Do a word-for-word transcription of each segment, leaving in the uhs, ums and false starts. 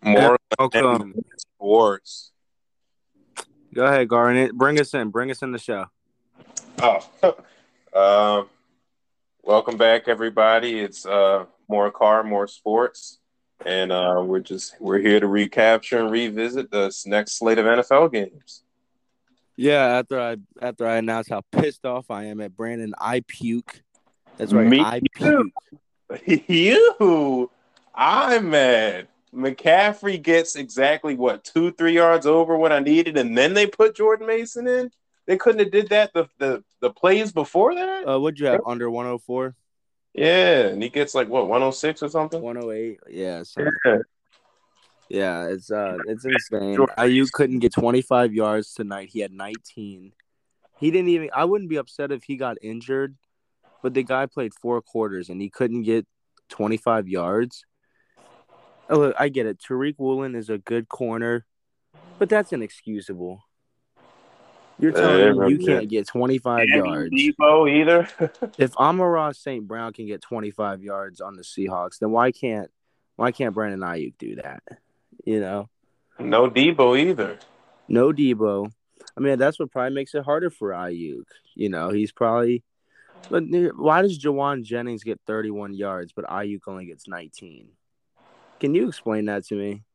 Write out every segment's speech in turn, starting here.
And More than welcome. sports. Go ahead, Garnet. Bring us in. Bring us in the show. Oh, um, welcome back, everybody. It's uh, more car, more sports, and uh, we're just we're here to recapture and revisit this next slate of N F L games. Yeah, after I after I announce how pissed off I am at Brandon, I puke. That's right, Me I too. puke. You, I'm mad. McCaffrey gets exactly what two, three yards over what I needed, and then they put Jordan Mason in. They couldn't have did that the the, the plays before that. Uh, what'd you have under one oh four? Yeah, and he gets like what one oh six or something. one oh eight. Yeah, son. Yeah, Yeah, it's uh, it's insane. Jordan Ayuk Mason. couldn't get twenty-five yards tonight. He had nineteen. He didn't even. I wouldn't be upset if he got injured, but the guy played four quarters and he couldn't get twenty-five yards. Oh, look, I get it. Tariq Woolen is a good corner, but that's inexcusable. You're telling Uh, me you can't get twenty-five Can't be yards. Debo either. If Amon-Ra Saint Brown can get twenty-five yards on the Seahawks, then why can't why can't Brandon Ayuk do that? You know, No Debo either. no Debo. I mean, that's what probably makes it harder for Ayuk. You know, he's probably. But why does Jawan Jennings get thirty-one yards, but Ayuk only gets nineteen? Can you explain that to me?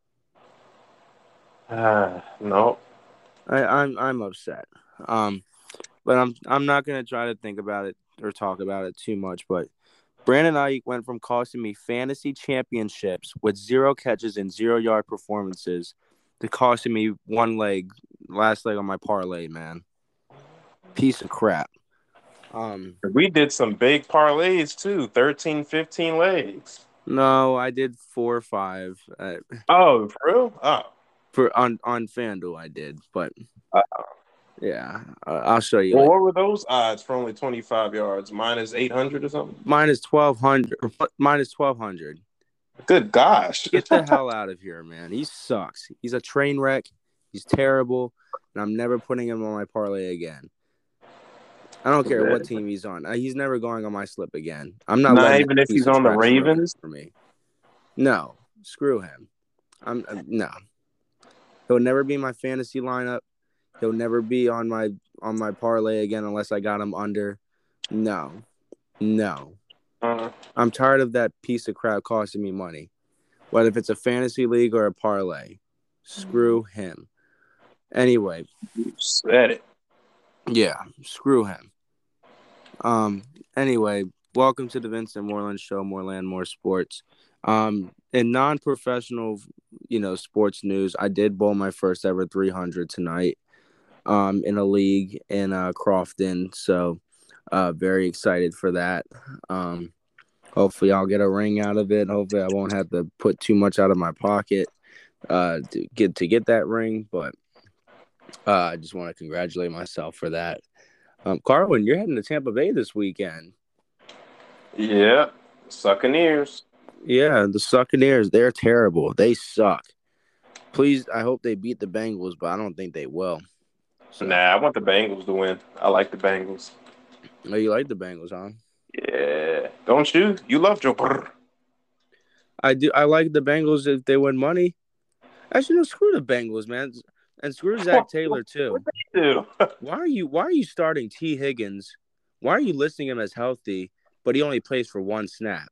Uh, no. I, I'm I'm upset. Um, but I'm I'm not gonna try to think about it or talk about it too much. But Brandon Ayuk went from costing me fantasy championships with zero catches and zero yard performances to costing me one leg, last leg on my parlay. Man, piece of crap. Um, We did some big parlays too. Thirteen, fifteen legs. no, I did four or five uh, Oh, for real? Oh. for on on FanDuel. I did, but Uh, yeah, uh, I'll show you well, later. what were those odds for only twenty-five yards? Minus eight hundred or something? Minus twelve hundred. Minus twelve hundred. Good gosh. Get the hell out of here, man. He sucks. He's a train wreck. He's terrible, and I'm never putting him on my parlay again. I don't care what team he's on. He's never going on my slip again. I'm not Not letting that even if piece he's of on the trash ruin it Ravens? for me. No, screw him. I'm uh, no. He'll never be in my fantasy lineup. He'll never be on my on my parlay again unless I got him under. No, no. Uh, I'm tired of that piece of crap costing me money. Whether if it's a fantasy league or a parlay, screw him. Anyway, you said it. yeah, screw him. Um. Anyway, welcome to the Vincent Moreland Show. More land, more sports. Um. In non-professional, you know, sports news, I did bowl my first ever three hundred tonight. Um, in a league in uh, Crofton, so uh, very excited for that. Um, hopefully, I'll get a ring out of it. Hopefully, I won't have to put too much out of my pocket uh, to get to get that ring. But uh, I just want to congratulate myself for that. Um, Carwin, you're heading to Tampa Bay this weekend. Yeah. Sucking ears. Yeah, the Succaneers, they're terrible. They suck. Please, I hope they beat the Bengals, but I don't think they will. So, Nah, I want the Bengals to win. I like the Bengals. oh, you like the Bengals, huh? Yeah. Don't you? You love Joe Burr. I do. I like the Bengals if they win money. Actually, no, screw the Bengals, man, and screw Zach Taylor too. What they do? Why are you? Why are you starting T. Higgins? Why are you listing him as healthy, but he only plays for one snap?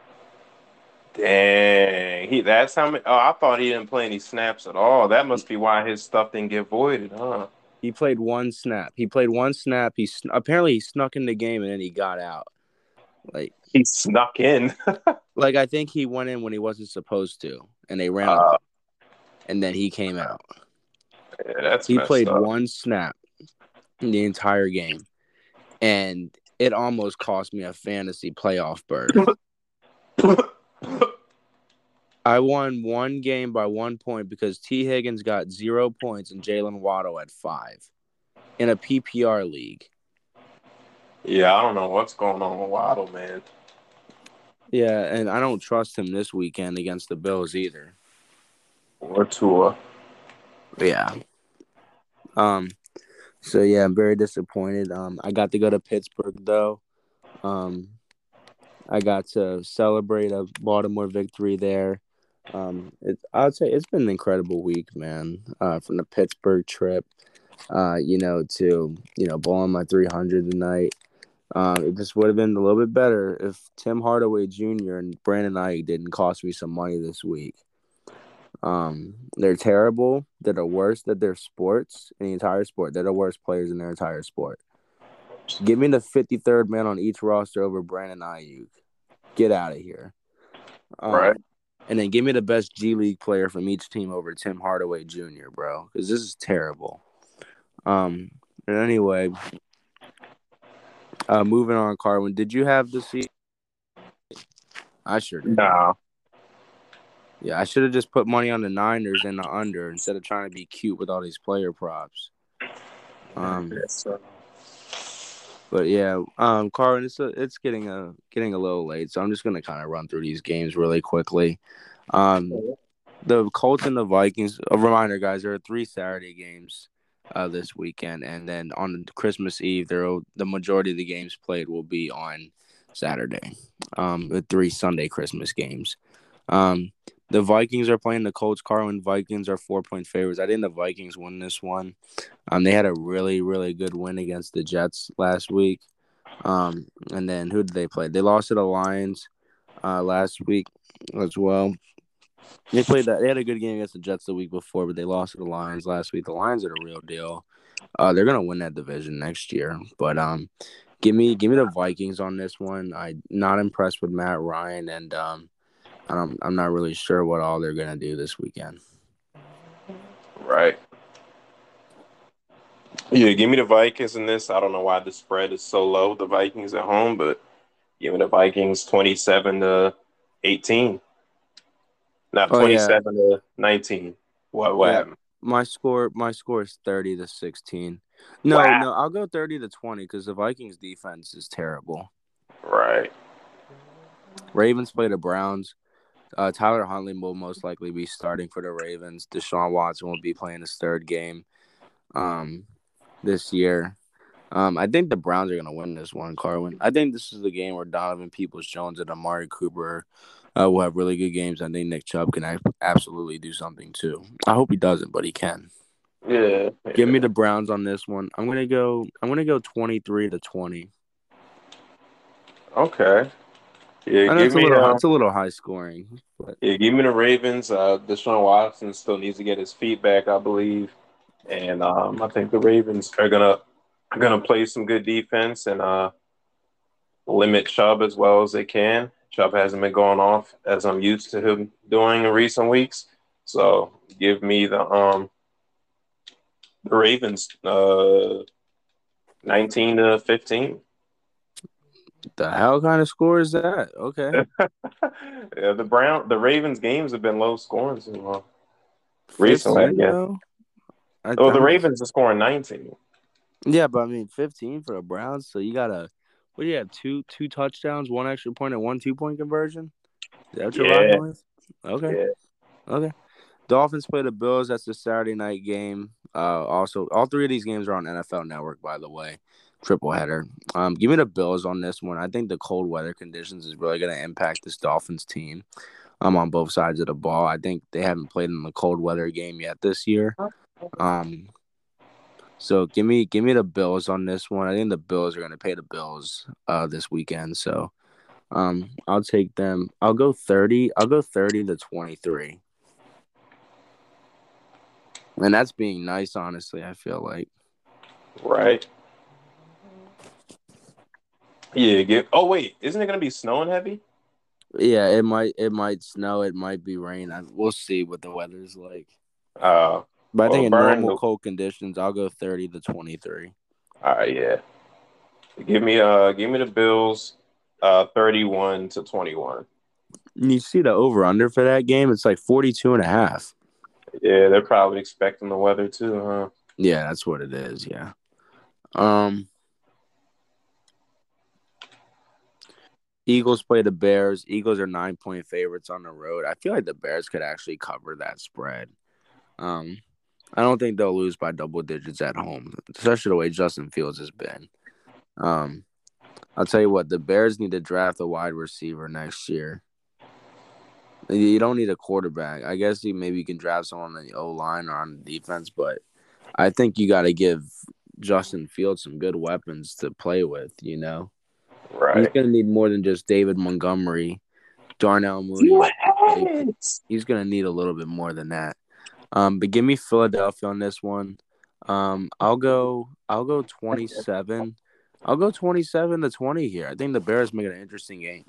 Dang. He that's how many oh, I thought he didn't play any snaps at all. That must be why his stuff didn't get voided, huh? He played one snap. He played one snap. He apparently he snuck in the game and then he got out. Like He snuck in. like I think he went in when he wasn't supposed to, and they ran up, Uh, and then he came out. yeah, that's He messed played up. one snap in the entire game, and it almost cost me a fantasy playoff berth. I won one game by one point because T. Higgins got zero points and Jalen Waddle had five in a P P R league. Yeah, I don't know what's going on with Waddle, man. Yeah, and I don't trust him this weekend against the Bills either. Or Tua. Yeah. Um. So yeah, I'm very disappointed. Um, I got to go to Pittsburgh though. Um, I got to celebrate a Baltimore victory there. Um, it, I'd say it's been an incredible week, man. Uh, from the Pittsburgh trip, uh, you know, to you know, blowing my three hundred tonight. Um, it just would have been a little bit better if Tim Hardaway Junior and Brandon Ayuk didn't cost me some money this week. Um, they're terrible. They're the worst at their sports in the entire sport. They're the worst players in their entire sport. Give me the fifty-third man on each roster over Brandon Ayuk. Get out of here. Um, Right. And then give me the best G League player from each team over Tim Hardaway Junior, bro, because this is terrible. Um, and anyway, uh, moving on, Carwin, did you have the seat? I sure did. No. Yeah, I should have just put money on the Niners and the under instead of trying to be cute with all these player props. Um, Yes, sir. but yeah, um, Carwin, it's a, it's getting a getting a little late, so I'm just gonna kind of run through these games really quickly. Um, the Colts and the Vikings. A reminder, guys, there are three Saturday games uh, this weekend, and then on Christmas Eve, there will, the majority of the games played will be on Saturday. Um, with three Sunday Christmas games. Um, the Vikings are playing the Colts. Carlin Vikings are four point favorites. I think the Vikings win this one. Um, they had a really really good win against the Jets last week. Um, and then who did they play? They lost to the Lions uh, last week as well. They played that. They had a good game against the Jets the week before, but they lost to the Lions last week. The Lions are the real deal. Uh, they're gonna win that division next year. But um, give me give me the Vikings on this one. I'm not impressed with Matt Ryan, and um, I'm I'm not really sure what all they're gonna do this weekend. Right. Yeah, give me the Vikings in this. I don't know why the spread is so low. The Vikings at home, but give me the Vikings twenty-seven to eighteen. Not Oh yeah, twenty-seven to nineteen. What what yeah. happened? My score my score is thirty to sixteen. No, Wow. no, I'll go thirty to twenty because the Vikings defense is terrible. Right. Ravens play the Browns. Uh, Tyler Huntley will most likely be starting for the Ravens. Deshaun Watson will be playing his third game um, this year. Um, I think the Browns are going to win this one, Carwin. I think this is the game where Donovan Peoples-Jones and Amari Cooper uh, will have really good games. I think Nick Chubb can absolutely do something too. I hope he doesn't, but he can. Yeah. Give me Yeah. the Browns on this one. I'm gonna go. I'm gonna go twenty-three to twenty. Okay. Yeah, I know give it's a me little. um It's a little high scoring, but yeah, give me the Ravens. Uh Deshaun Watson still needs to get his feet back, I believe. And um I think the Ravens are gonna are gonna play some good defense and uh limit Chubb as well as they can. Chubb hasn't been going off as I'm used to him doing in recent weeks. So give me the um the Ravens uh nineteen to fifteen. the hell kind of score is that? Okay, Yeah, the Brown the Ravens games have been low scoring so long. Recently, fifteen again. though. I, Oh, the I'm Ravens are scoring nineteen. Yeah, but I mean, fifteen for the Browns. So you got a what do you have? Two two touchdowns, one extra point, and one two point conversion. Is that what you're Yeah, rocking with? Okay, yeah. okay. Dolphins play the Bills. That's the Saturday night game. Uh, also, all three of these games are on N F L Network, by the way. Triple header. Um, give me the Bills on this one. I think the cold weather conditions is really going to impact this Dolphins team. I'm on both sides of the ball. I think they haven't played in the cold weather game yet this year. Um, so give me give me the Bills on this one. I think the Bills are going to pay the Bills uh, this weekend. So um, I'll take them. I'll go thirty. I'll go thirty to twenty-three. And that's being nice, honestly, I feel like. Right. Yeah, get oh wait, isn't it gonna be snowing heavy? Yeah, it might it might snow, it might be rain. I, we'll see what the weather's like. Uh But I well think in burn normal the cold conditions, I'll go thirty to twenty-three. all right, yeah. Give me uh give me the Bills uh thirty-one to twenty-one. And you see the over under for that game? It's like forty-two and a half. Yeah, they're probably expecting the weather too, huh? Yeah, that's what it is. Yeah. Um, Eagles play the Bears. Eagles are nine point favorites on the road. I feel like the Bears could actually cover that spread. Um, I don't think they'll lose by double digits at home, especially the way Justin Fields has been. Um, I'll tell you what, the Bears need to draft a wide receiver next year. You don't need a quarterback. I guess you maybe you can draft someone on the O line or on the defense, but I think you got to give Justin Fields some good weapons to play with. You know, he's Right. going to need more than just David Montgomery, Darnell Mooney, or he's going to need a little bit more than that. Um, but give me Philadelphia on this one. Um, I'll go. I'll go twenty-seven. I'll go twenty-seven to twenty here. I think the Bears make it an interesting game.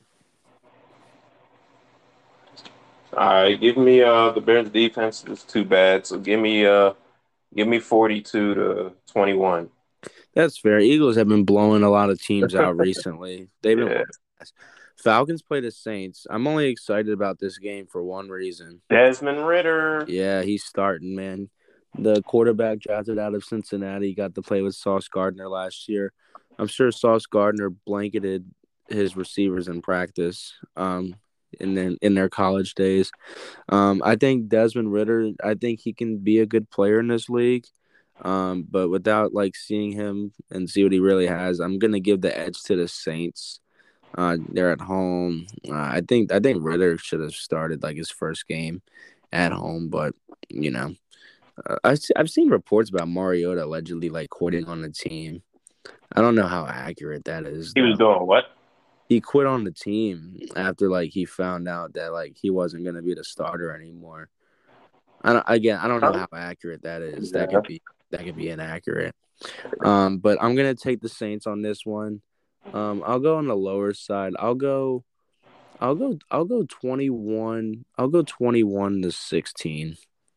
All right, give me uh the Bears defense is too bad, so give me uh give me forty-two to twenty-one. That's fair. Eagles have been blowing a lot of teams out recently. They've been Yeah. Falcons play the Saints. I'm only excited about this game for one reason. Desmond Ridder. Yeah, he's starting, man. The quarterback drafted out of Cincinnati got to play with Sauce Gardner last year. I'm sure Sauce Gardner blanketed his receivers in practice um, in their, in their college days. Um, I think Desmond Ridder, I think he can be a good player in this league. Um, but without like seeing him and see what he really has, I'm gonna give the edge to the Saints. Uh, they're at home. Uh, I think I think Ridder should have started like his first game at home, but you know, uh, I've I've seen reports about Mariota allegedly like quitting on the team. I don't know how accurate that is. He was Though. doing what? He quit on the team after like he found out that like he wasn't gonna be the starter anymore. I don't, again, I don't know how accurate that is. That Yeah. could be that could be inaccurate. Um, but I'm gonna take the Saints on this one. Um, I'll go on the lower side. I'll go, I'll go, I'll go twenty-one. I'll go twenty-one to sixteen.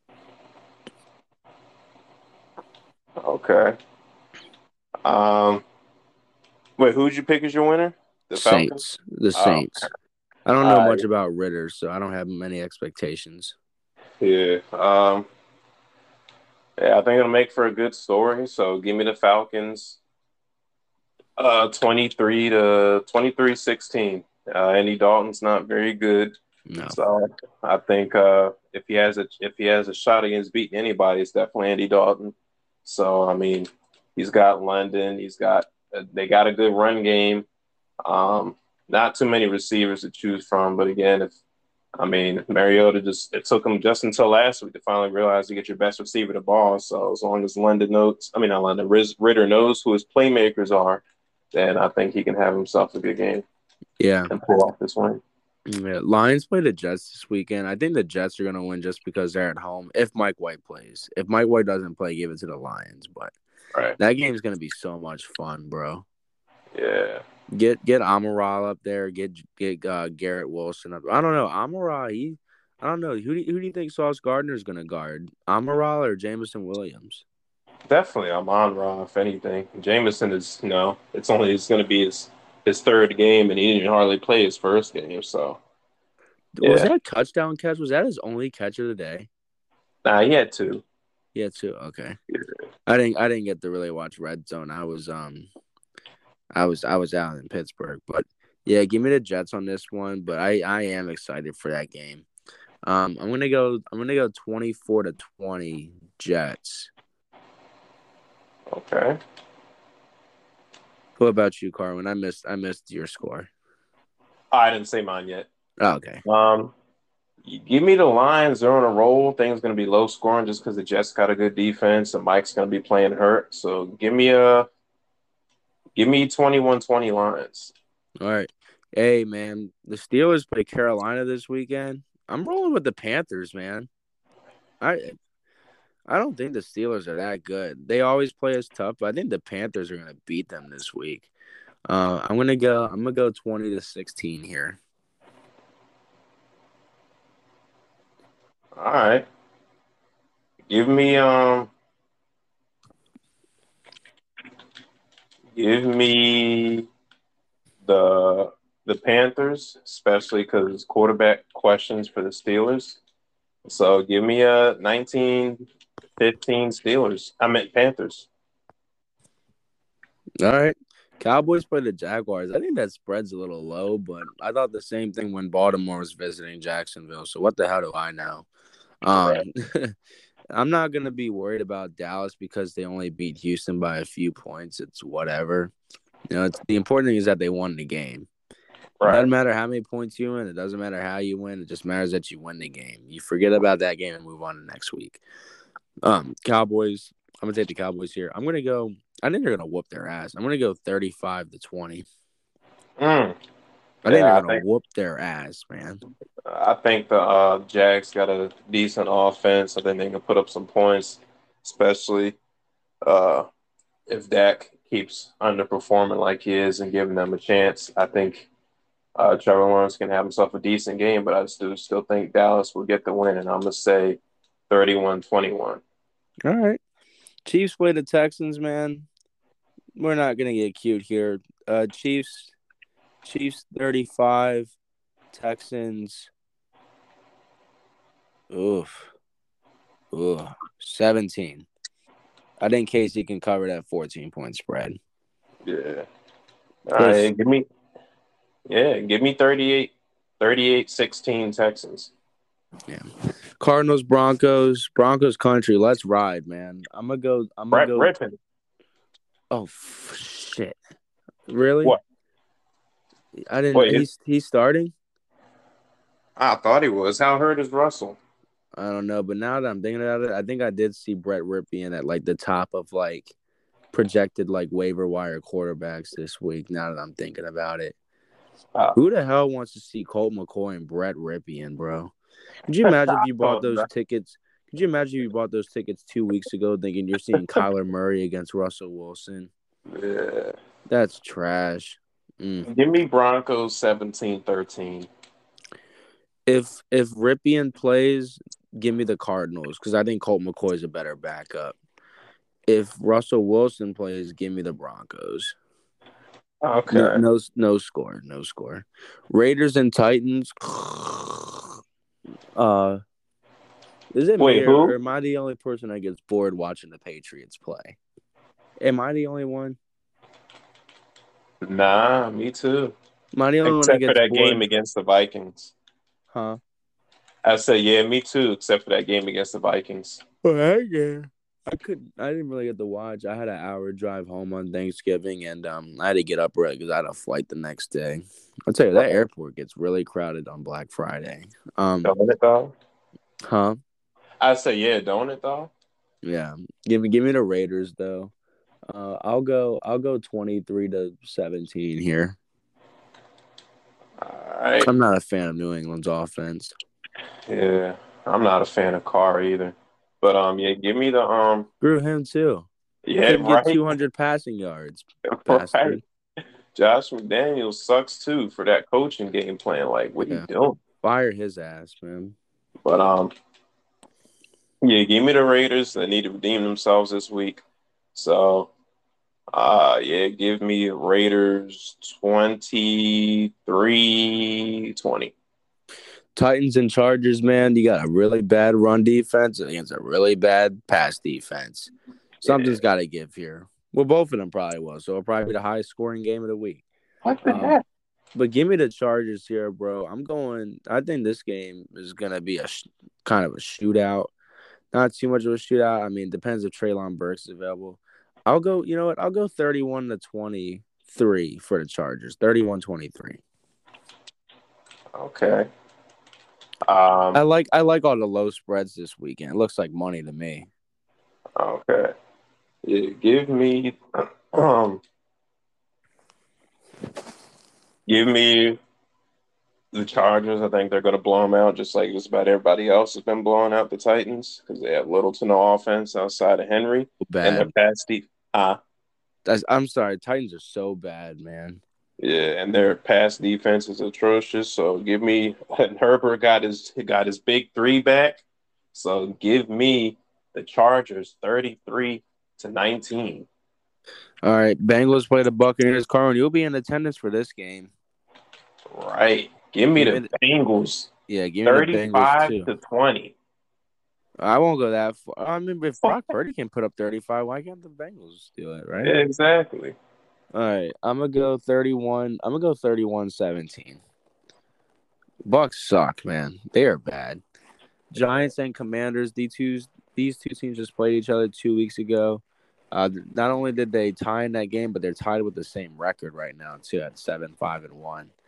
Okay. Um. Wait, who'd you pick as your winner? The Falcons? Saints. The Oh, Saints. I don't know all much right. about Ritter, so I don't have many expectations. Yeah. Um. Yeah, I think it'll make for a good story. So give me the Falcons. Uh, twenty-three to twenty-three sixteen. Uh, Andy Dalton's not very good. No. So I think uh, if he has a if he has a shot against beating anybody, it's definitely Andy Dalton. So I mean, he's got London. He's got they got a good run game. Um, not too many receivers to choose from, but again, if I mean Mariota just it took him just until last week to finally realize to get your best receiver the ball. So as long as London knows, I mean not London, Riz, Ritter knows who his playmakers are, then I think he can have himself a good game. Yeah. And pull off this win. Yeah. Lions play the Jets this weekend. I think the Jets are gonna win just because they're at home. If Mike White plays, if Mike White doesn't play, give it to the Lions. But right, that game's gonna be so much fun, bro. Yeah. Get get Amaral up there. Get get uh, Garrett Wilson up. I don't know Amaral. He, I don't know who. Do, who do you think Sauce Gardner is gonna guard? Amaral or Jameson Williams? Definitely, I'm on Raw. If anything, Jameson is you know it's only it's going to be his his third game, and he didn't hardly play his first game. So Was yeah, that a touchdown catch? Was that his only catch of the day? nah, he had two. Yeah, too. Okay. I didn't. I didn't get to really watch Red Zone. I was um. I was I was out in Pittsburgh, but yeah, give me the Jets on this one. But I, I am excited for that game. Um, I'm gonna go. I'm gonna go twenty-four to twenty Jets. Okay. What about you, Carwin? I missed. I missed your score. Oh, I didn't say mine yet. Oh, okay. Um, you give me the Lions. They're on a roll. Things going to be low scoring just because the Jets got a good defense and Mike's going to be playing hurt. So give me a give me twenty-one twenty Lions. All right. Hey, man, the Steelers play Carolina this weekend. I'm rolling with the Panthers, man. I I don't think the Steelers are that good. They always play us tough, but I think the Panthers are gonna beat them this week. Uh, I'm gonna go. I'm gonna go twenty to sixteen here. All right. Give me um. Give me the the Panthers, especially because quarterback questions for the Steelers. So give me a nineteen fifteen Steelers. I meant Panthers. All right. Cowboys play the Jaguars. I think that spread's a little low, but I thought the same thing when Baltimore was visiting Jacksonville. So what the hell do I know? Um, I'm not gonna be worried about Dallas because they only beat Houston by a few points. It's whatever. You know, it's, the important thing is that they won the game. It Right. doesn't matter how many points you win. It doesn't matter how you win. It just matters that you win the game. You forget about that game and move on to next week. Um, Cowboys. I'm gonna take the Cowboys here. I'm gonna go. I think they're gonna whoop their ass. I'm gonna go thirty-five to twenty. Mm. I think they're Yeah, I gonna think whoop their ass, man. I think the uh, Jags got a decent offense. I think they can put up some points, especially uh, if Dak keeps underperforming like he is and giving them a chance. I think uh, Trevor Lawrence can have himself a decent game, but I still still think Dallas will get the win, and I'm gonna say thirty-one twenty-one. All right. Chiefs play the Texans, man. We're not gonna get cute here. Uh, Chiefs. Chiefs thirty-five. Texans. Oof. Ooh. seventeen. I think Casey can cover that fourteen point spread. Yeah. All Plus, right, give me yeah, give me thirty-eight, thirty-eight sixteen Texans. yeah. Cardinals, Broncos, Broncos country. Let's ride, man. I'm gonna go. I'm gonna Brett go. Rippin. Oh f- shit! Really? What? I didn't. Wait, He's he's starting. I thought he was. How hurt is Russell? I don't know, but now that I'm thinking about it, I think I did see Brett Ripien at like the top of like projected like waiver wire quarterbacks this week. Now that I'm thinking about it, Uh, who the hell wants to see Colt McCoy and Brett Ripien, bro? Could you imagine if you bought oh, those no. tickets? Could you imagine if you bought those tickets two weeks ago, thinking you're seeing Kyler Murray against Russell Wilson? Yeah. That's trash. Mm. Give me Broncos seventeen thirteen. If if Ripien plays, give me the Cardinals because I think Colt McCoy is a better backup. If Russell Wilson plays, give me the Broncos. No, Okay. no, no score, no score. Raiders and Titans. Uh, is it me Wait, or, or who? am I the only person that gets bored watching the Patriots play? Am I the only one? Nah, me too. Am I the only one that Except for gets that game bored? against the Vikings. Huh? I said, yeah, me too, except for that game against the Vikings. Well, yeah. I could. I didn't really get to watch. I had an hour drive home on Thanksgiving, and um, I had to get up early because I had a flight the next day. I'll tell you that airport gets really crowded on Black Friday. Um, Don't it though? huh? I say, yeah, don't it though? Yeah. Give me, give me the Raiders though. Uh, I'll go. I'll go twenty-three to seventeen here. All right. I'm not a fan of New England's offense. Yeah, I'm not a fan of Carr either. But um, yeah, give me the um, Screw him too. yeah, Couldn't get right, two hundred passing yards, right. bastard. Josh McDaniels sucks too for that coaching game plan. Like, what are you Yeah. doing? Fire his ass, man. But um, yeah, give me the Raiders. They need to redeem themselves this week. So, uh, yeah, give me Raiders twenty-three twenty. Titans and Chargers, man, you got a really bad run defense against a really bad pass defense. Something's Yeah. got to give here. Well, both of them probably will. So it'll probably be the highest scoring game of the week. What the Um, heck? but give me the Chargers here, bro. I'm going. I think this game is gonna be a sh- kind of a shootout. Not too much of a shootout. I mean, depends if Traylon Burks is available. I'll go. You know what? I'll go thirty-one to twenty-three for the Chargers. thirty-one twenty-three. Okay. I Um, like. I like all the low spreads this weekend. It looks like money to me. okay. Yeah, give me um give me the Chargers. I think they're going to blow them out just like just about everybody else has been blowing out the Titans because they have little to no offense outside of Henry and their Bad. pass deep. Uh, That's, I'm sorry. Titans are so bad, man. yeah, and their pass defense is atrocious. So give me and Herbert got his got his big three back. So give me the Chargers thirty-three to nineteen. All right. Bengals play the Buccaneers. Carmen, you'll be in attendance for this game. Right. Give me Give the me. The, Bengals yeah. Give me the Bengals thirty-five too. to twenty. I won't go that far. I mean, if Brock Purdy can put up thirty-five, why can't the Bengals do it, right? Exactly. All right. I'm going to go thirty-one. I'm going to go thirty-one seventeen. Bucks suck, man. They are bad. Giants and Commanders, these two, these two teams just played each other two weeks ago. Uh, not only did they tie in that game, but they're tied with the same record right now, too, at seven, five, and one.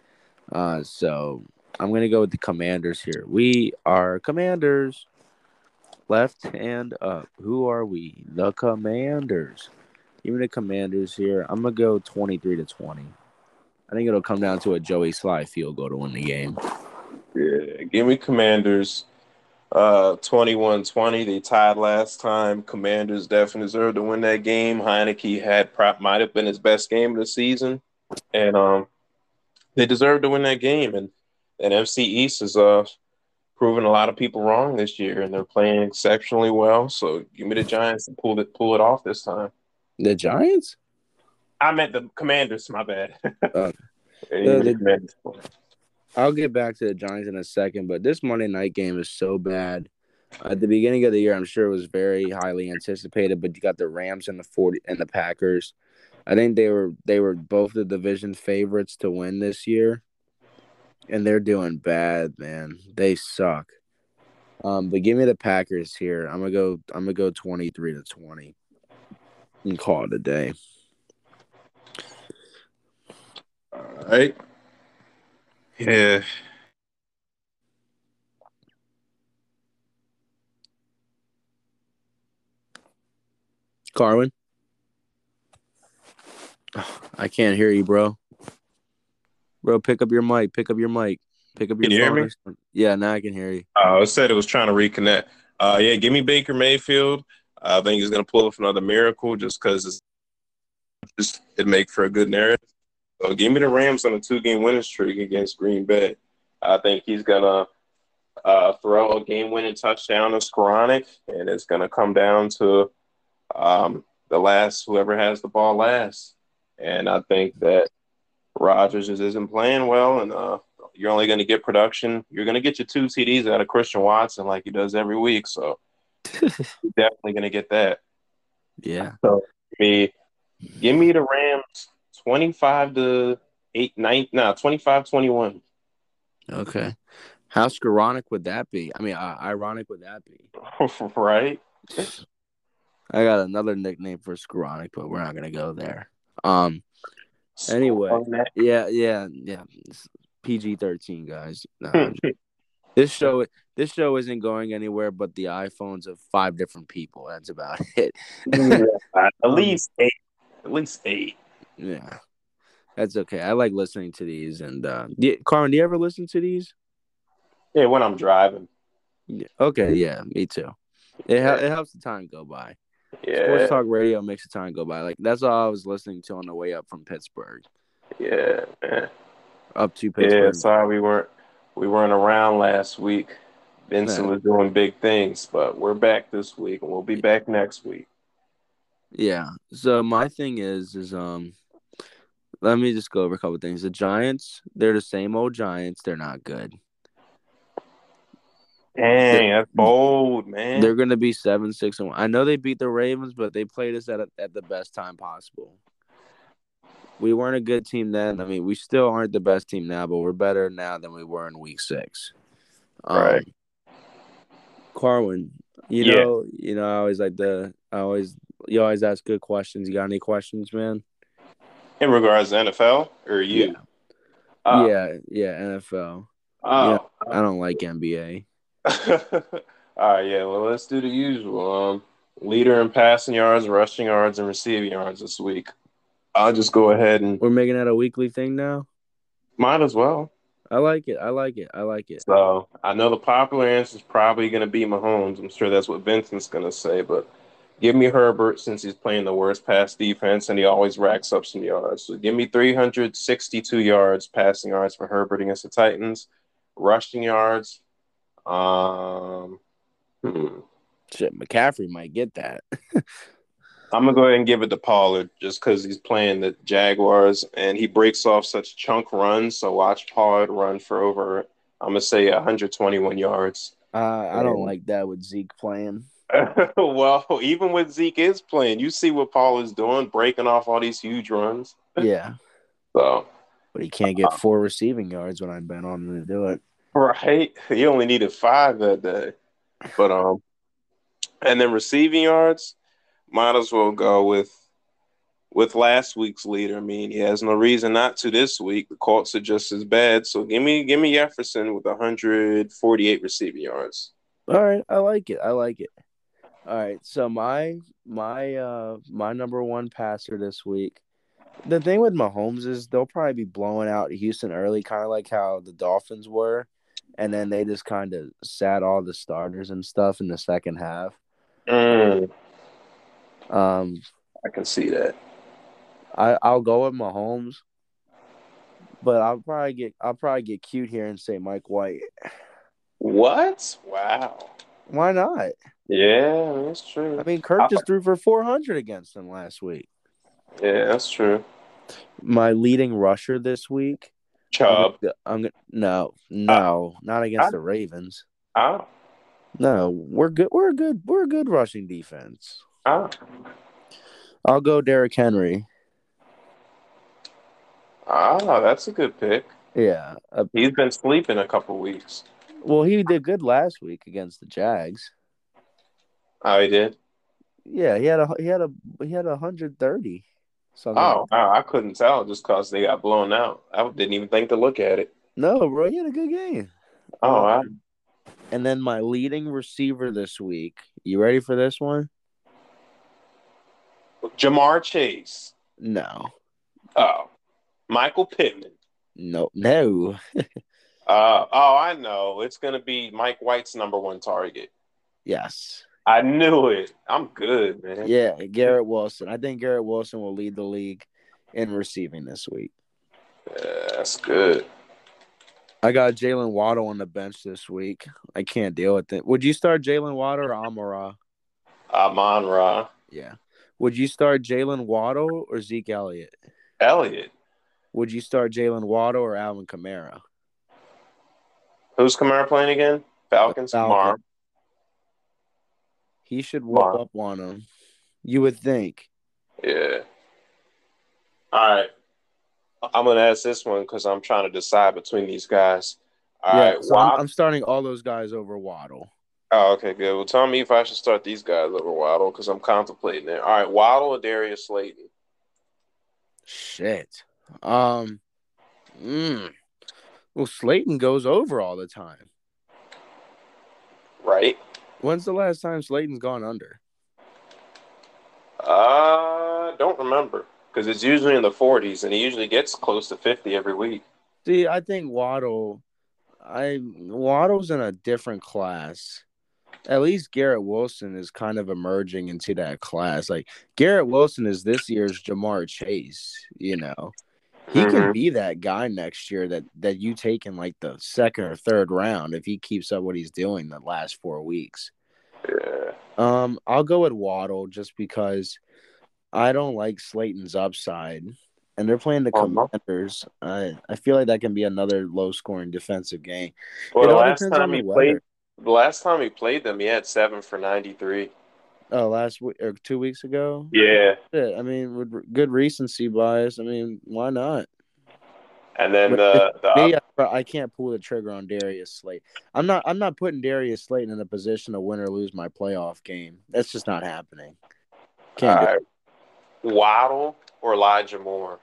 Uh, so I'm gonna go with the Commanders here. We are Commanders. Left hand up. Who are we? The Commanders. Even the Commanders here. I'm gonna go twenty-three to twenty. I think it'll come down to a Joey Sly field goal to win the game. Yeah, give me Commanders. Uh, twenty-one twenty. They tied last time. Commanders definitely deserved to win that game. Heineke had prop might have been his best game of the season, and um, they deserved to win that game. And and F C East is uh proving a lot of people wrong this year, and they're playing exceptionally well. So give me the Giants to pull it pull it off this time. The Giants? I meant the Commanders. My bad. Uh, Yeah, give uh, me the the, Commanders. I'll get back to the Giants in a second, but this Monday night game is so bad. At the beginning of the year, I'm sure it was very highly anticipated, but you got the Rams and the forty and the Packers. I think they were they were both the division favorites to win this year, and they're doing bad, man. They suck. Um, but give me the Packers here. I'm gonna go. I'm gonna go twenty-three to twenty and call it a day. All right. Yeah. Carwin, I can't hear you, bro. Bro, pick up your mic. Pick up your mic. Pick up your Can you hear phone. me? Or something. Yeah, now I can hear you. Uh, it said it was trying to reconnect. Uh, yeah, give me Baker Mayfield. I think he's going to pull off another miracle just because it's just it make for a good narrative. So give me the Rams on a two-game winning streak against Green Bay. I think he's going to uh, throw a game-winning touchdown to Skoranek, and it's going to come down to um, the last whoever has the ball last. And I think that Rodgers just isn't playing well, and uh, you're only going to get production. You're going to get your two T Ds out of Christian Watson like he does every week. So you're definitely going to get that. Yeah. So give me, give me the Rams twenty-five to eight, nine, no, twenty-five twenty-one. Okay. How scuronic would that be? I mean, uh, ironic would that be? Right? I got another nickname for scuronic, but we're not gonna go there. Um. Anyway, yeah, yeah, yeah. P G thirteen, guys. Nah, this show, this show isn't going anywhere but the iPhones of five different people. That's about it. Yeah, at um, least eight. At least eight. Yeah, that's okay. I like listening to these. And uh, do, Carmen, do you ever listen to these? Yeah, when I'm driving. Yeah. Okay, yeah, me too. It Yeah. it helps the time go by. Yeah. Sports talk radio makes the time go by. Like that's all I was listening to on the way up from Pittsburgh. Yeah, man. Up to Pittsburgh. Yeah, sorry we weren't we weren't around last week. Vincent Yeah. was doing big things, but we're back this week and we'll be back next week. Yeah. So my thing is, is um, let me just go over a couple of things. The Giants, they're the same old Giants. They're not good. Dang, that's bold, man. They're going to be seven, six, and one. I know they beat the Ravens, but they played us at a, at the best time possible. We weren't a good team then. I mean, we still aren't the best team now, but we're better now than we were in Week Six. Um, Right. Carwin, you Yeah. know, you know, I always like to, I always, you always ask good questions. You got any questions, man? In regards to N F L or you? Yeah. Oh. Yeah, yeah, N F L. Oh. Yeah, I don't like N B A. All right, yeah. Well, let's do the usual. Um, leader in passing yards, rushing yards, and receiving yards this week. I'll just go ahead and We're making that a weekly thing now. might as well. I like it. I like it. I like it. So I know the popular answer is probably going to be Mahomes. I'm sure that's what Vincent's going to say, but give me Herbert since he's playing the worst pass defense and he always racks up some yards. So give me three hundred sixty-two yards, passing yards for Herbert against the Titans. Rushing yards. Um, hmm. Shit, McCaffrey might get that. I'm going to go ahead and give it to Pollard just because he's playing the Jaguars and he breaks off such chunk runs. So watch Pollard run for over, I'm going to say one hundred twenty-one yards. Uh, I don't like that with Zeke playing. Well, even when Zeke is playing, you see what Paul is doing, breaking off all these huge runs. Yeah. So, but he can't get four receiving yards when I bet on him to do it. Right. He only needed five that day. But um, and then receiving yards, might as well go with with last week's leader. I mean, he has no reason not to this week. The Colts are just as bad. So give me give me Jefferson with one hundred forty-eight receiving yards. All right, I like it. I like it. All right, so my my uh my number one passer this week. The thing with Mahomes is they'll probably be blowing out Houston early, kind of like how the Dolphins were, and then they just kind of sat all the starters and stuff in the second half. Mm, Um, I can see that. I I'll go with Mahomes, but I'll probably get I'll probably get cute here and say Mike White. What? Wow. Why not? Yeah, that's true. I mean, Kirk just threw for four hundred against them last week. Yeah, that's true. My leading rusher this week. Chubb. I'm gonna, I'm gonna no, no, uh, not against I, the Ravens. Oh. No, we're good. We're a good. We're a good rushing defense. Oh. I'll go Derrick Henry. Ah, that's a good pick. Yeah, uh, he's been sleeping a couple weeks. Well, he did good last week against the Jags. Oh, he did. Yeah, he had a he had a he had a hundred thirty. Something oh, like wow, I couldn't tell just because they got blown out. I didn't even think to look at it. No, bro, he had a good game. Oh, um, wow. And then my leading receiver this week. You ready for this one? Jamar Chase. No. Oh, Michael Pittman. No, no. uh, oh, I know. It's gonna be Mike White's number one target. Yes. I knew it. I'm good, man. Yeah, Garrett Wilson. I think Garrett Wilson will lead the league in receiving this week. Yeah, that's good. I got Jalen Waddle on the bench this week. I can't deal with it. Would you start Jalen Waddle or Amon-Ra? Amon-Ra. Yeah. Would you start Jalen Waddle or Zeke Elliott? Elliott. Would you start Jalen Waddle or Alvin Kamara? Who's Kamara playing again? Falcons tomorrow. Falcon. He should whoop up on him. You would think. Yeah. All right. I'm going to ask this one because I'm trying to decide between these guys. All yeah, right. So I'm, I'm starting all those guys over Waddle. Oh, okay, good. Well, tell me if I should start these guys over Waddle because I'm contemplating it. All right, Waddle or Darius Slayton? Shit. Um. Mm. Well, Slayton goes over all the time. Right. When's the last time Slayton's gone under? Uh, don't remember because it's usually in the forties, and he usually gets close to fifty every week. See, I think Waddle, I Waddle's in a different class. At least Garrett Wilson is kind of emerging into that class. Like Garrett Wilson is this year's Jamar Chase. You know, he mm-hmm. can be that guy next year that that you take in like the second or third round if he keeps up what he's doing the last four weeks. Yeah. Um, I'll go with Waddle just because I don't like Slayton's upside, and they're playing the uh-huh. Commanders. I I feel like that can be another low scoring defensive game. Well, it the last time he played, the last time he played them, he had seven for ninety three. Oh, last week or two weeks ago. Yeah. I mean, with good recency bias. I mean, why not? And then the, the me, I can't pull the trigger on Darius Slayton. I'm not. I'm not putting Darius Slayton in a position to win or lose my playoff game. That's just not happening. Can't do it. Waddle or Elijah Moore?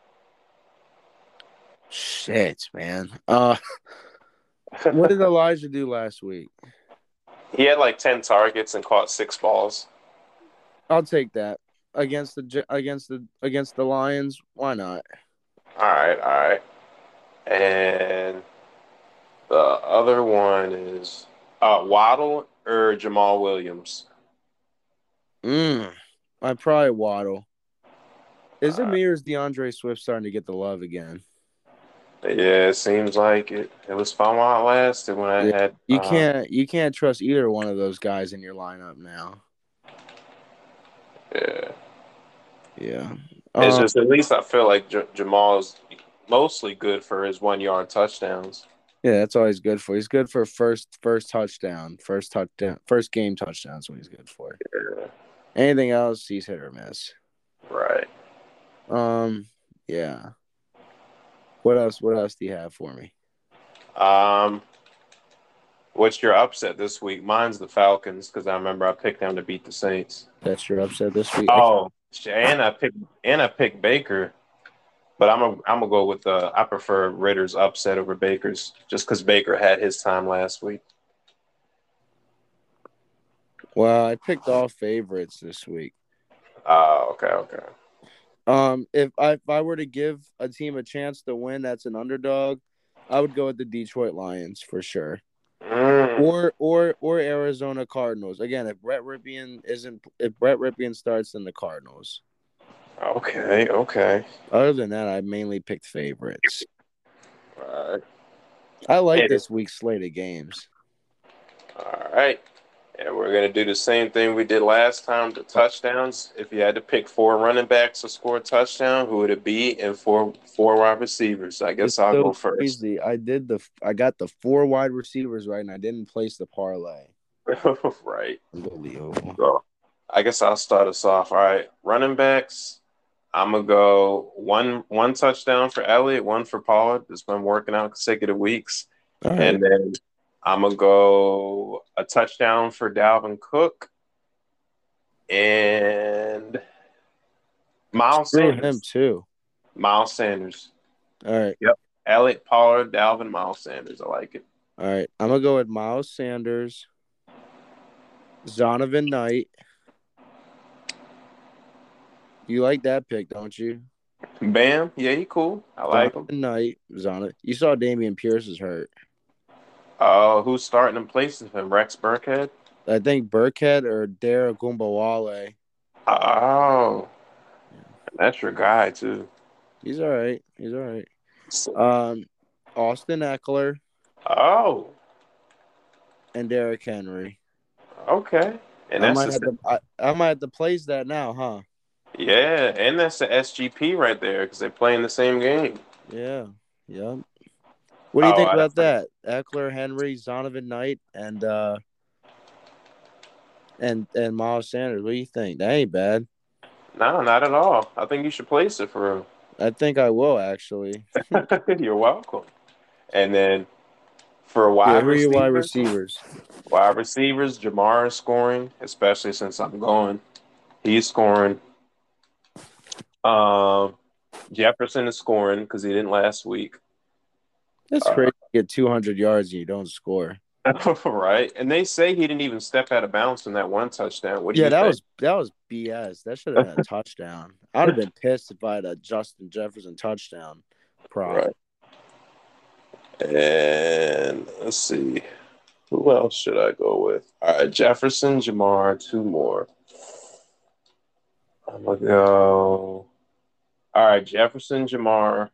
Shit, man. Uh, what did Elijah do last week? He had like ten targets and caught six balls. I'll take that against the against the against the Lions. Why not? All right, all right. And the other one is uh, Waddle or Jamal Williams? Mm, I probably Waddle. Is it me or is DeAndre Swift starting to get the love again? Yeah, it seems like it. It was fun while it lasted when I yeah, had. You uh, can't you can't trust either one of those guys in your lineup now. Yeah. Yeah. It's um, just at least I feel like J- Jamal is mostly good for his one yard touchdowns. Yeah, that's all he's good for. He's good for first first touchdown, first touchdown, first game touchdown. That's what he's good for. Yeah. Anything else, he's hit or miss. Right. Um. Yeah. What else? What else do you have for me? Um. What's your upset this week? Mine's the Falcons because I remember I picked them to beat the Saints. That's your upset this week. Oh, And I picked and I picked Baker, but I'm a, I'm gonna go with uh, I prefer Ritter's upset over Baker's just because Baker had his time last week. Well, I picked all favorites this week. Oh, okay, okay. Um, if I if I were to give a team a chance to win, that's an underdog, I would go with the Detroit Lions for sure. Mm. Or or or Arizona Cardinals. Again, if Brett Ripien isn't if Brett Ripien starts, then the Cardinals. Okay, okay. Other than that, I mainly picked favorites. All right. I like Hey, this week's slate of games. all right. And we're going to do the same thing we did last time, the touchdowns. If you had to pick four running backs to score a touchdown, who would it be? And four four wide receivers. I It's guess I'll so go first. crazy. I did the I got the four wide receivers right, and I didn't place the parlay. Right. Unbelievable. So I guess I'll start us off. All right. Running backs. I'm gonna go one one touchdown for Elliott, one for Pollard. That's been working out consecutive weeks. All right. And then I'm gonna go a touchdown for Dalvin Cook and Miles Screw Sanders. him too. Miles Sanders. All right. Yep. Elliott, Pollard, Dalvin, Miles Sanders. I like it. All right. I'm gonna go with Miles Sanders, Zonovan Knight. You like that pick, don't you? Bam. Yeah, he cool. I like him. Zonovan Knight, Zonovan. You saw Damian Pierce is hurt. Oh, uh, who's starting in place of him? Rex Burkhead? I think Burkhead or Dara Gumbawale. Oh, that's your guy too. He's all right. He's all right. Um, Austin Eckler. Oh, and Derrick Henry. Okay, and I that's might a, have to. I, I might have to place that now, huh? Yeah, and that's the S G P right there because they play in the same game. Yeah, yeah. What do you oh, think I, about that? Eckler, Henry, Zonovan Knight, and uh, and and Miles Sanders. What do you think? That ain't bad. No, not at all. I think you should place it for real. I think I will actually. You're welcome. And then for wide yeah, who are your receivers, wide receivers? wide receivers, Jamar is scoring, especially since I'm going. He's scoring. Um, Jefferson is scoring because he didn't last week. That's Uh, crazy. You get two hundred yards and you don't score. right, and they say he didn't even step out of bounds in that one touchdown. What do yeah, you that think? was that was B S. That should have been a touchdown. I'd have been pissed if I had a Justin Jefferson touchdown prop. Right. And let's see, who else should I go with? All right, Jefferson, Jamar, two more. I'm gonna go. All right, Jefferson, Jamar,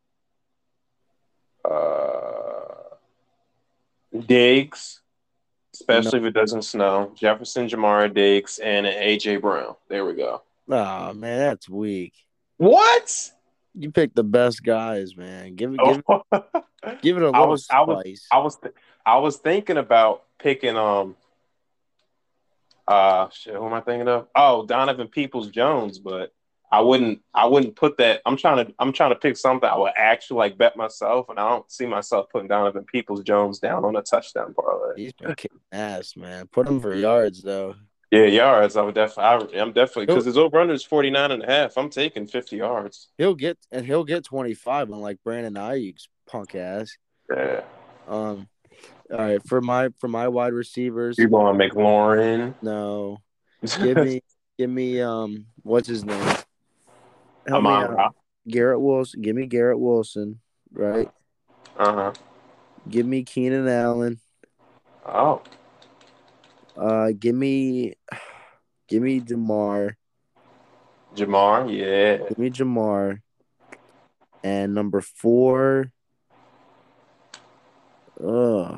uh, Diggs, especially no. if it doesn't snow. Jefferson, Jamar, Diggs, and A J Brown. There we go. Oh man, that's weak. What? You picked the best guys, man. Give it, give it, give it a little I was, spice. I was, I was, th- I was thinking about picking um, uh, shit. Who am I thinking of? Oh, Donovan Peoples-Jones, but I wouldn't, I wouldn't put that. I'm trying to, I'm trying to pick something I would actually like bet myself, and I don't see myself putting Donovan Peoples-Jones down on a touchdown parlay. He's been kicking ass, man. Put him for yards though. Yeah, yards. I would definitely. I'm definitely because his over under is forty-nine and a half. I'm taking fifty yards. He'll get and he'll get twenty-five, unlike Brandon Ayuk's punk ass. Yeah. Um. All right, for my for my wide receivers, you're going McLaurin. No, give me give me um what's his name? Help I'm me on out. Garrett Wilson. Give me Garrett Wilson, right? Uh huh. Give me Keenan Allen. Oh. Uh, give me, give me Jamar. Jamar, yeah. Give me Jamar. And number four. Ugh.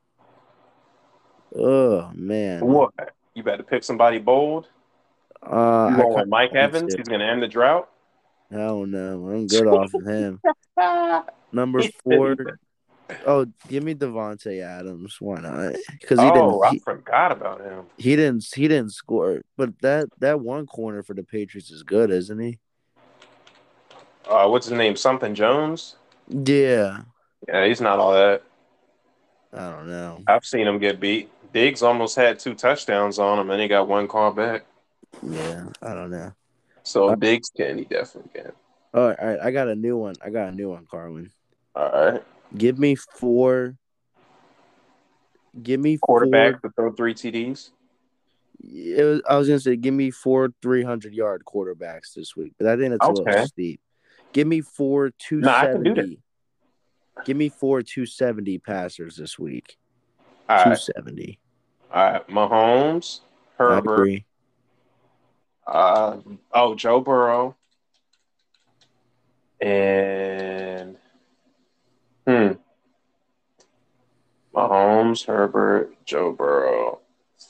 Oh man. What? You better pick somebody bold. Uh, you going with Mike Evans? To. He's gonna end the drought. Hell no, I'm good off of him. Number four. Oh, give me Devontae Adams. Why not? Because he oh, didn't. I He, forgot about him. He didn't. He didn't score. But that that one corner for the Patriots is good, isn't he? Uh, what's his name? Something Jones. Yeah. Yeah, he's not all that. I don't know. I've seen him get beat. Diggs almost had two touchdowns on him, and he got one call back. Yeah, I don't know. So Uh, Diggs can, he definitely can. all right, all right, I got a new one. I got a new one, Carwin. All right. Give me four. Give me four. Quarterback to throw three T Ds. It was, I was gonna say, give me four three hundred yard quarterbacks this week, but I think that's a little Okay. steep. Give me four two No, I can do that. seventy. Give me four two seventy passers this week. All Two right. seventy. All right. Mahomes, I Herbert. agree. Uh, oh, Joe Burrow. And hmm, Mahomes, Herbert, Joe Burrow,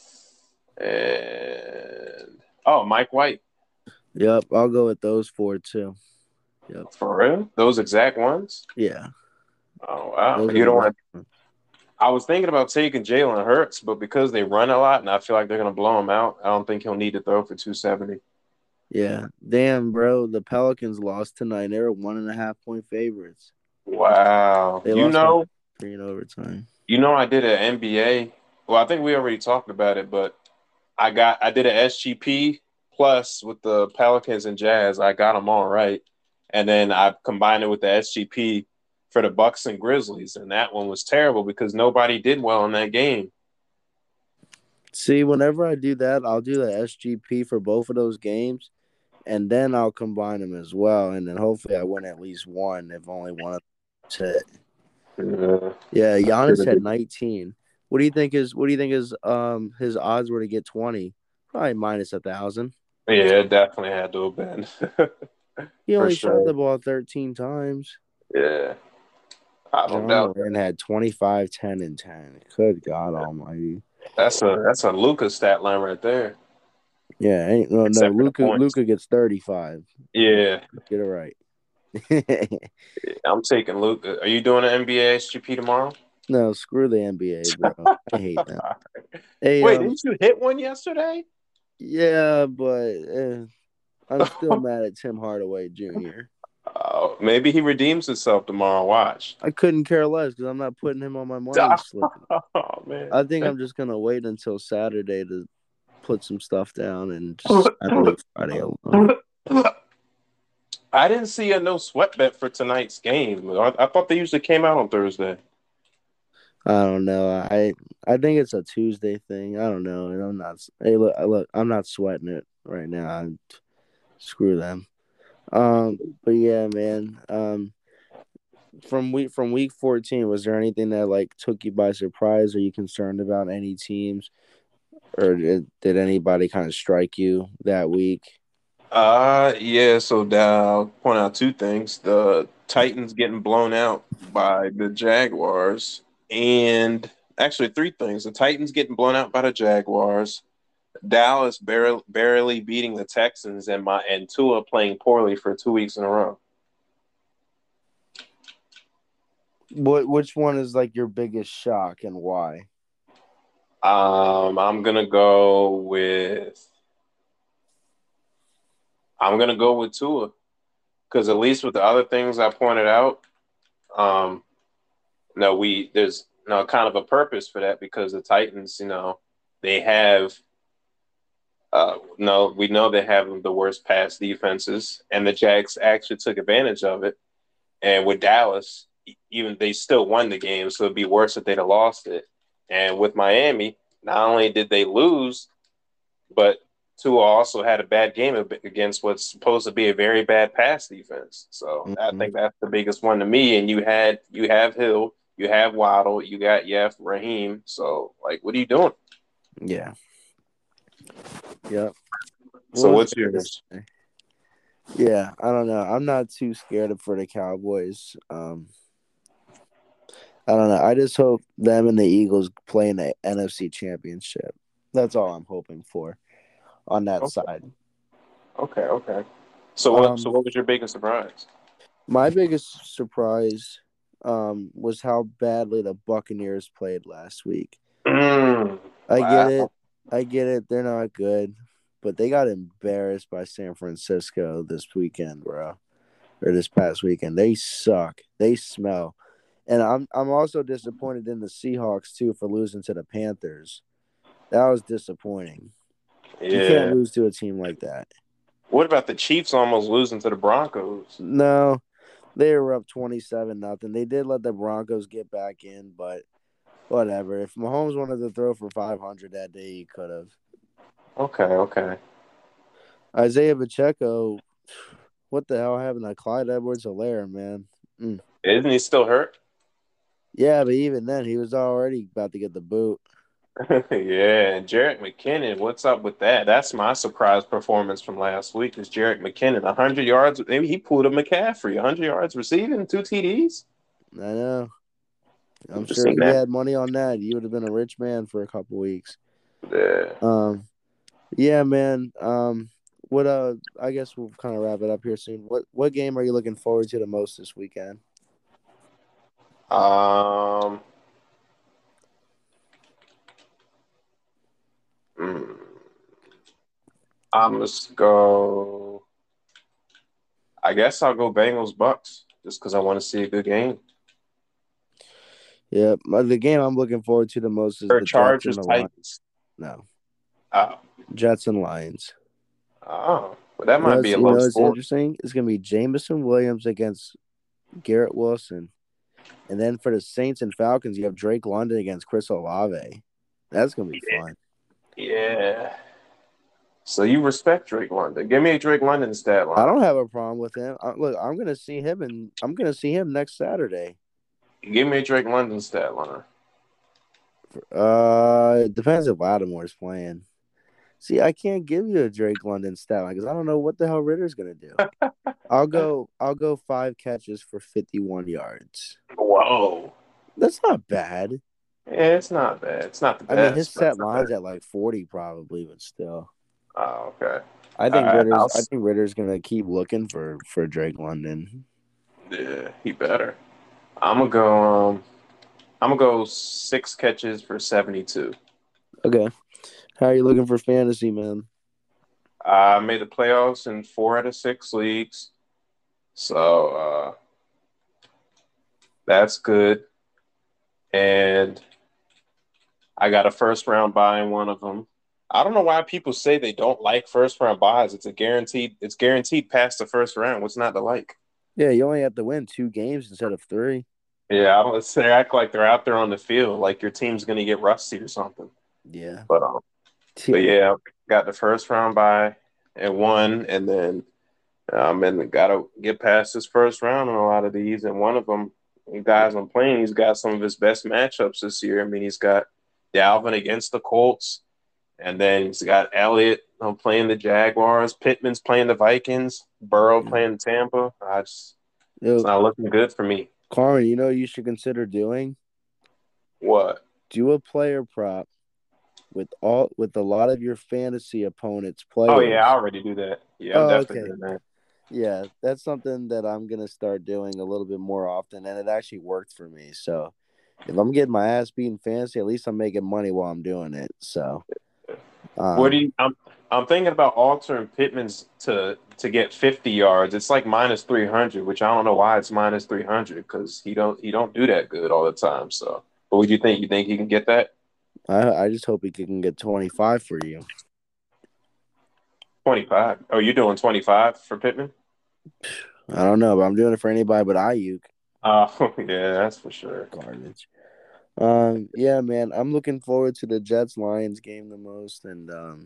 and oh, Mike White. Yep, I'll go with those four too. Yep. For real? Those exact ones? Yeah, Oh wow. those are You the don't best want. ones. I was thinking about taking Jalen Hurts, but because they run a lot and I feel like they're gonna blow him out, I don't think he'll need to throw for two seventy. Yeah, damn, bro. The Pelicans lost tonight. They were one and a half point favorites. Wow. They You lost by know, three in overtime. you know, I did an N B A. Well, I think we already talked about it, but I got I did an S G P plus with the Pelicans and Jazz. I got them all right, and then I combined it with the S G P for the Bucks and Grizzlies, and that one was terrible because nobody did well in that game. See, whenever I do that, I'll do the S G P for both of those games, and then I'll combine them as well, and then hopefully I win at least one, if only one of them. Uh, Yeah, Giannis had nineteen. What do you think is what do you think is um his odds were to get twenty? Probably minus a thousand. yeah, it definitely had to have been He for only shot sure. the ball thirteen times. Yeah, I don't John doubt Moran had twenty-five, ten, and ten. Good God Almighty. that's a that's a Luka stat line right there. Yeah, ain't no no. Except for the Luca points. Luca gets thirty-five. Yeah, Get it right. I'm taking Luka. Are you doing an N B A S G P tomorrow? No, screw the N B A, bro. I hate them. Hey, Wait, um, didn't you hit one yesterday? yeah, but eh, I'm still mad at Tim Hardaway Junior Uh, maybe he redeems himself tomorrow. Watch. I couldn't care less because I'm not putting him on my money slip. Oh man. I think I'm just gonna wait until Saturday to put some stuff down and just I leave Friday alone. I didn't see a no sweat bet for tonight's game. I, I thought they usually came out on Thursday. I don't know. I I think it's a Tuesday thing. I don't know, and I'm not. Hey, look, look, I'm not sweating it right now. I'm, screw them. Um, but yeah, man. Um, from week from week fourteen, was there anything that like took you by surprise? Are you concerned about any teams, or did, did anybody kind of strike you that week? Uh yeah, so I'll point out two things. The Titans getting blown out by the Jaguars, and actually three things. The Titans getting blown out by the Jaguars, Dallas barely barely beating the Texans, and my and Tua playing poorly for two weeks in a row. What which one is like your biggest shock and why? Um, I'm gonna go with I'm gonna go with Tua because at least with the other things I pointed out, um, no, we there's no kind of a purpose for that because the Titans, you know, they have uh no, we know they have the worst pass defenses, and the Jags actually took advantage of it. And with Dallas, e- even they still won the game, so it'd be worse if they'd have lost it. And with Miami, not only did they lose, but Tua also had a bad game against what's supposed to be a very bad pass defense. So I Mm-hmm. think that's the biggest one to me. And you had you have Hill, you have Waddle, you got Yef, Raheem. So like, what are you doing? Yeah. Yep. So What was what's I gonna yours? say? Yeah, I don't know. I'm not too scared for the Cowboys. Um, I don't know. I just hope them and the Eagles play in the N F C Championship. That's all I'm hoping for on that Okay, side. okay, okay. So what? So Um, what was your biggest surprise? my biggest surprise um was how badly the Buccaneers played last week. Mm, I get wow. it. I get it. They're not good, but they got embarrassed by San Francisco this weekend, bro. Or this past weekend. They suck. They smell. And I'm I'm also disappointed in the Seahawks too for losing to the Panthers. That was disappointing. You can't Yeah. lose to a team like that. What about the Chiefs almost losing to the Broncos? No, they were up twenty-seven nothing. They did let the Broncos get back in, but whatever. If Mahomes wanted to throw for five hundred that day, he could have. Okay, okay. Isaiah Pacheco, what the hell happened to Clyde Edwards-Helaire, man? Mm. Isn't he still hurt? Yeah, but even then, he was already about to get the boot. Yeah, and Jerick McKinnon, what's up with that? That's my surprise performance from last week. Is Jerick McKinnon one hundred yards? Maybe he pulled a McCaffrey, one hundred yards receiving, two T Ds. I know. I'm Just sure if seen you that. had money on that, you would have been a rich man for a couple weeks. Yeah. Um, yeah, man. Um, what uh, I guess we'll kind of wrap it up here soon. What what game are you looking forward to the most this weekend? Um. mm, I'm just go. I guess I'll go Bengals Bucks just because I want to see a good game. Yeah, my- the game I'm looking forward to the most is Or the Jets and Chargers the Lions. Titans. No, Oh, Jets and Lions. oh, well, that You know, might be it's, a you low know, it's score. interesting. It's gonna be Jameson Williams against Garrett Wilson, and then for the Saints and Falcons, you have Drake London against Chris Olave. That's gonna be fun. Yeah. So you respect Drake London? Give me a Drake London stat I line. don't have a problem with him. I, look, I'm gonna see him, and I'm gonna see him next Saturday. Give me a Drake London stat line. Uh, it depends if Lattimore's playing. See, I can't give you a Drake London stat line because I don't know what the hell Ritter's gonna do. I'll go. I'll go five catches for fifty-one yards. Whoa. That's not bad. Yeah, it's not bad. It's not the I mean, his best, but set it's not bad. line's at like forty probably, but still. Oh, okay. I All think right. I'll, Ritter's. I think Ritter's gonna keep looking for for Drake London. yeah, he better. I'm gonna go. Um, I'm gonna go six catches for seventy-two. Okay, how are you looking for fantasy, man? I made the playoffs in four out of six leagues, so uh, that's good. And I got a first round bye in one of them. I don't know why people say they don't like first round buys. It's a guaranteed. It's guaranteed past the first round. What's not to like? Yeah, you only have to win two games instead of three. Yeah, I don't. They act like they're out there on the field, like your team's gonna get rusty or something. Yeah. But um, but yeah, got the first round bye and won, and then um, and got to get past this first round on a lot of these. And one of them, the guys I'm playing, he's got some of his best matchups this year. I mean, he's got Dalvin against the Colts. And then he's got Elliott um, playing the Jaguars. Pittman's playing the Vikings. Burrow playing Tampa. I just, it's Yo, not looking good for me. Carmen, you know what you should consider doing? What? Do a player prop with all with a lot of your fantasy opponents' Oh, players. yeah, I already do that. Yeah, I'm Oh, definitely okay. doing that. Yeah, that's something that I'm gonna start doing a little bit more often, and it actually worked for me. So, if I'm getting my ass beat in fantasy, at least I'm making money while I'm doing it. So, What do um, you? I'm I'm thinking about altering Pittman's to to get fifty yards. It's like minus three hundred, which I don't know why it's minus three hundred because he don't he don't do that good all the time. So, what would you think? You think he can get that? I I just hope he can get twenty-five for you. twenty-five. Oh, you're doing twenty-five for Pittman? I don't know, but I'm doing it for anybody but Ayuk. Oh, yeah, that's for sure. Garbage. Um, yeah, man, I'm looking forward to the Jets Lions game the most, and um,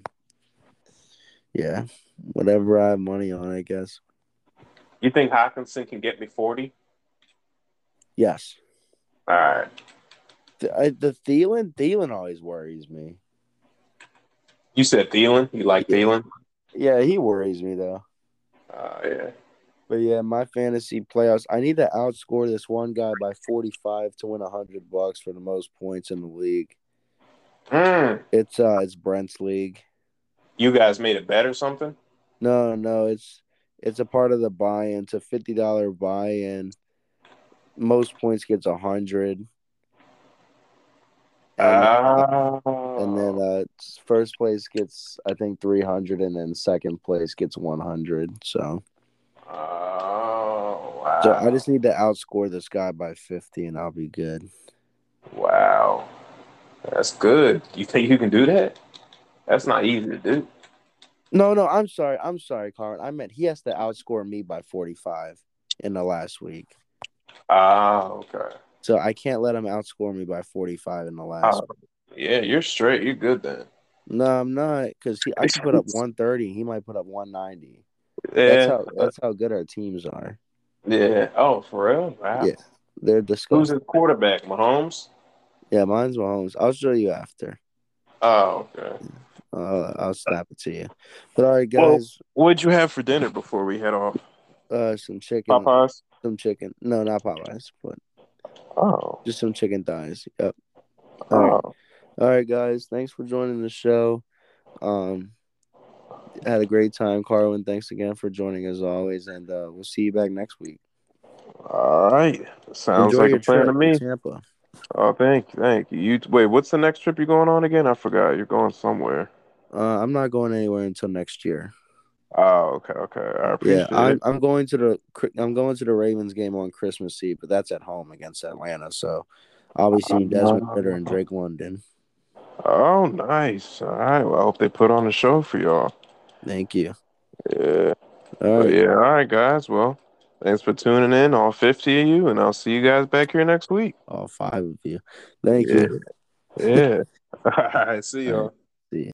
yeah, whatever I have money on, I guess. You think Hawkinson can get me forty? Yes. All right. The, I, the Thielen, Thielen always worries me. You said Thielen. You like Yeah, Thielen? yeah, he worries me though. Uh, yeah. But yeah, my fantasy playoffs, I need to outscore this one guy by forty-five to win a hundred bucks for the most points in the league. Mm. It's uh, it's Brent's league. You guys made a bet or something? No, no, it's it's a part of the buy-in. It's a fifty dollar buy-in. Most points gets a hundred, and uh, and then Oh. uh, first place gets I think three hundred, and then second place gets one hundred. So, Oh, so I wow. just need to outscore this guy by fifty, and I'll be good. Wow. That's good. You think you can do that? That's not easy to do. No, no, I'm sorry. I'm sorry, Carl. I meant he has to outscore me by forty-five in the last week. Ah, okay. So I can't let him outscore me by forty-five in the Ah, last week. yeah, you're straight. You're good then. No, I'm not, because he I could put up one thirty. He might put up one ninety. That's Yeah, how that's how good our teams are. yeah. Oh, for real? Wow. Yeah, they're Who's disgusting. his quarterback? Mahomes? Yeah, mine's Mahomes. I'll show you after. Oh, okay. Uh, I'll snap it to you. But all right, Well, guys. what'd you have for dinner before we head off? Uh, some chicken, Popeyes. some chicken. No, not Popeyes, but Oh, just some chicken thighs. Yep. All right, oh. all right, guys. Thanks for joining the show. Um, had a great time, Carwin. Thanks again for joining as always, and uh, we'll see you back next week. All right. Sounds Enjoy like a your plan to trip to me. Tampa. Oh, thank you, thank you. You wait. What's the next trip you're going on again? I forgot. You're going somewhere. Uh, I'm not going anywhere until next year. Oh, okay, okay. I Yeah, appreciate I'm it. I'm going to the I'm going to the Ravens game on Christmas Eve, but that's at home against Atlanta. So I'll be seeing Desmond Ritter and Uh, Drake London. oh, nice. All right. Well, I hope they put on a show for y'all. Thank you. Yeah. All But right, yeah. All right, guys. Well, thanks for tuning in, all fifty of you, and I'll see you guys back here next week. all five of you. Thank Yeah. you. Yeah. All right. See All right. y'all.